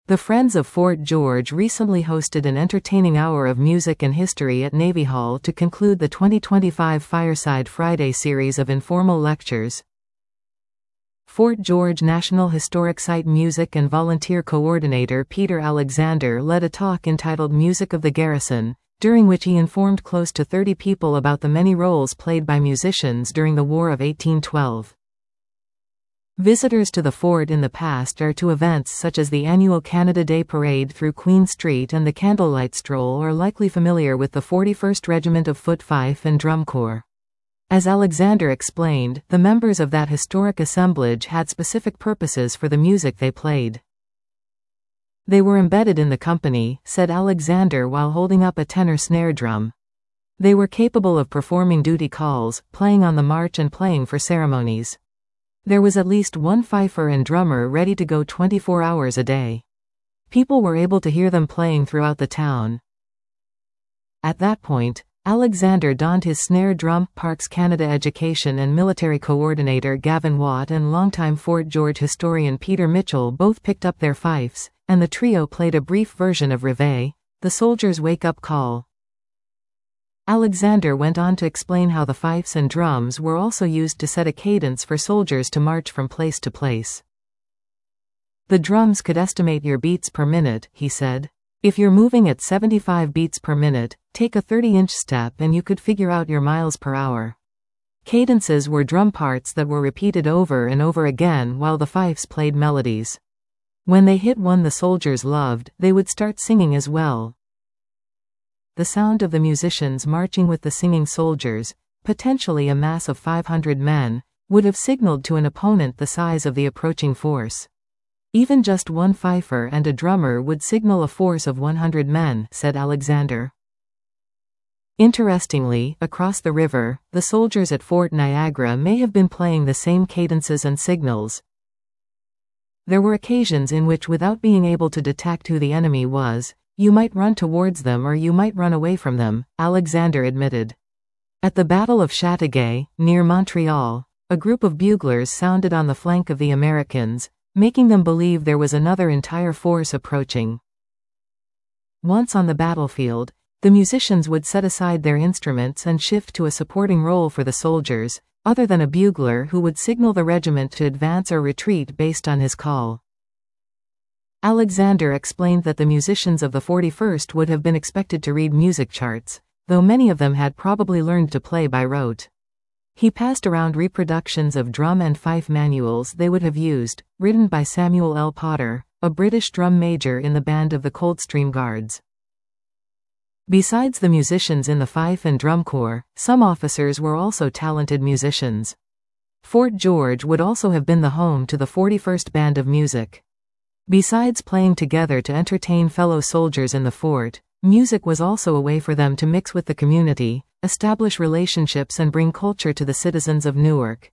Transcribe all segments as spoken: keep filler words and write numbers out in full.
The Friends of Fort George recently hosted an entertaining hour of music and history at Navy Hall to conclude the twenty twenty-five Fireside Friday series of informal lectures. Fort George National Historic Site Music and Volunteer Coordinator Peter Alexander led a talk entitled Music of the Garrison, during which he informed close to thirty people about the many roles played by musicians during the War of eighteen twelve. Visitors to the fort in the past or to events such as the annual Canada Day Parade through Queen Street and the Candlelight Stroll are likely familiar with the forty-first Regiment of Foot Fife and Drum Corps. As Alexander explained, the members of that historic assemblage had specific purposes for the music they played. They were embedded in the company, said Alexander while holding up a tenor snare drum. They were capable of performing duty calls, playing on the march and playing for ceremonies. There was at least one fifer and drummer ready to go twenty-four hours a day. People were able to hear them playing throughout the town. At that point, Alexander donned his snare drum. Parks Canada Education and Military Coordinator Gavin Watt and longtime Fort George historian Peter Mitchell both picked up their fifes, and the trio played a brief version of Réveil, the soldiers' wake-up call. Alexander went on to explain how the fifes and drums were also used to set a cadence for soldiers to march from place to place. The drums could estimate your beats per minute, he said. If you're moving at seventy-five beats per minute, take a thirty-inch step and you could figure out your miles per hour. Cadences were drum parts that were repeated over and over again while the fifes played melodies. When they hit one the soldiers loved, they would start singing as well. The sound of the musicians marching with the singing soldiers, potentially a mass of five hundred men, would have signaled to an opponent the size of the approaching force. Even just one fifer and a drummer would signal a force of one hundred men, said Alexander. Interestingly, across the river, the soldiers at Fort Niagara may have been playing the same cadences and signals. There were occasions in which, without being able to detect who the enemy was, you might run towards them or you might run away from them, Alexander admitted. At the Battle of Chateauguay, near Montreal, a group of buglers sounded on the flank of the Americans, making them believe there was another entire force approaching. Once on the battlefield, the musicians would set aside their instruments and shift to a supporting role for the soldiers, other than a bugler who would signal the regiment to advance or retreat based on his call. Alexander explained that the musicians of the forty-first would have been expected to read music charts, though many of them had probably learned to play by rote. He passed around reproductions of drum and fife manuals they would have used, written by Samuel L. Potter, a British drum major in the band of the Coldstream Guards. Besides the musicians in the fife and drum corps, some officers were also talented musicians. Fort George would also have been the home to the forty-first Band of Music. Besides playing together to entertain fellow soldiers in the fort, music was also a way for them to mix with the community, establish relationships and bring culture to the citizens of Newark.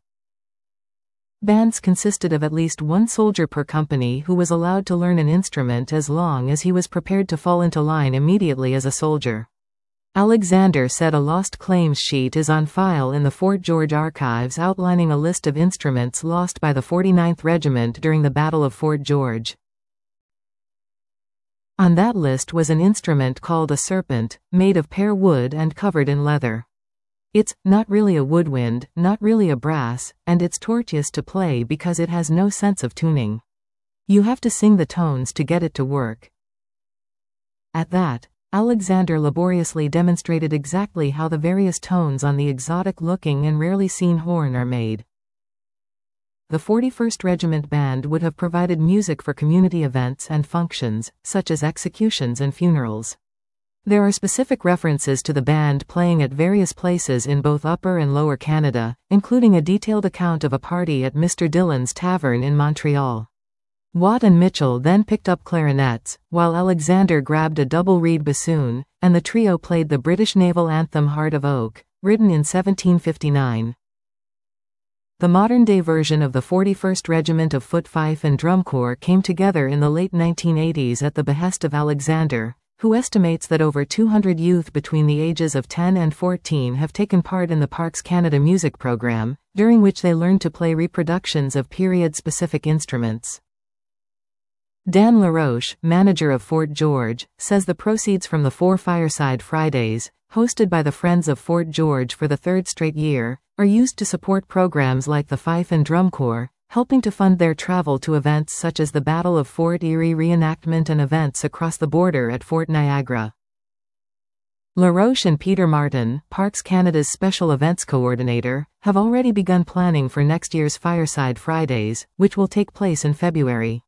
Bands consisted of at least one soldier per company who was allowed to learn an instrument as long as he was prepared to fall into line immediately as a soldier. Alexander said a lost claims sheet is on file in the Fort George archives outlining a list of instruments lost by the forty-ninth Regiment during the Battle of Fort George. On that list was an instrument called a serpent, made of pear wood and covered in leather. It's not really a woodwind, not really a brass, and it's tortuous to play because it has no sense of tuning. You have to sing the tones to get it to work. At that, Alexander laboriously demonstrated exactly how the various tones on the exotic-looking and rarely seen horn are made. The forty-first Regiment Band would have provided music for community events and functions, such as executions and funerals. There are specific references to the band playing at various places in both Upper and Lower Canada, including a detailed account of a party at Mister Dillon's Tavern in Montreal. Watt and Mitchell then picked up clarinets, while Alexander grabbed a double reed bassoon, and the trio played the British naval anthem Heart of Oak, written in seventeen fifty-nine. The modern-day version of the forty-first Regiment of Foot Fife and Drum Corps came together in the late nineteen eighties at the behest of Alexander, who estimates that over two hundred youth between the ages of ten and fourteen have taken part in the Parks Canada music program, during which they learned to play reproductions of period-specific instruments. Dan LaRoche, manager of Fort George, says the proceeds from the four Fireside Fridays, hosted by the Friends of Fort George for the third straight year, are used to support programs like the Fife and Drum Corps, helping to fund their travel to events such as the Battle of Fort Erie reenactment and events across the border at Fort Niagara. LaRoche and Peter Martin, Parks Canada's Special Events Coordinator, have already begun planning for next year's Fireside Fridays, which will take place in February.